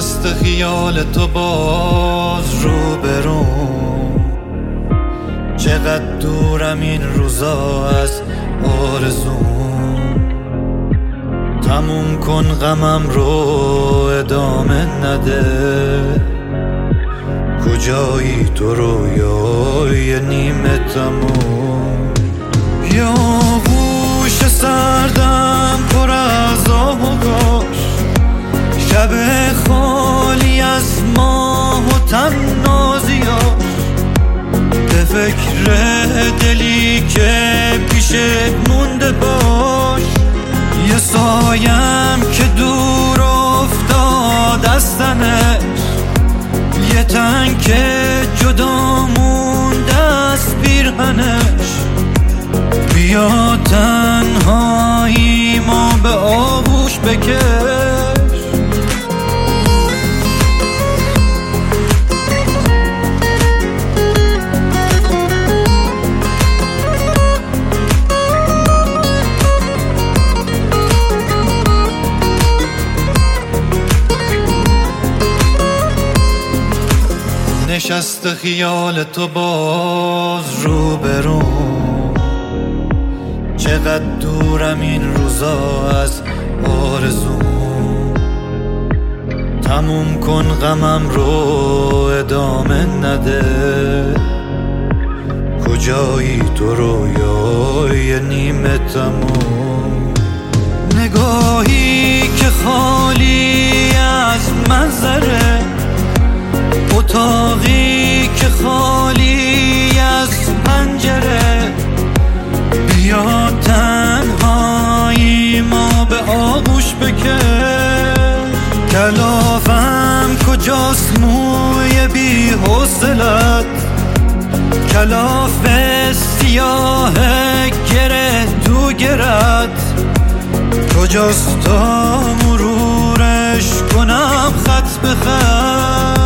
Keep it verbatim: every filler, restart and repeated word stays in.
نشست خیال تو باز رو برون، چقدر دورم این روزا از آرزون. تموم کن غمم رو ادامه نده، کجایی تو رویای نیمه تموم. یا گوش سردم پر از آغاش، شب خالی از ماه و تنازیاش، به فکر دلی که پیشت مونده باش. یه سایم که دور افتاد از تنش، یه تن که جدا مونده از پیرهنش. بیا تنهایی ما به آغوش بکش. نشست خیال تو باز رو برون، چقدر دورم این روزا از آرزون. تموم کن غمم رو ادامه نده، کجایی تو رویای نیمه تموم. نگاهی که خالی از منظره، اتاقی که خالی از پنجره. بیا تنهایی ما به آغوش بکش. کلافم کجاست موی بی حوصلت، کلاف سیاه گره تو گرت. کجاست تا مرورش کنم خط به خط.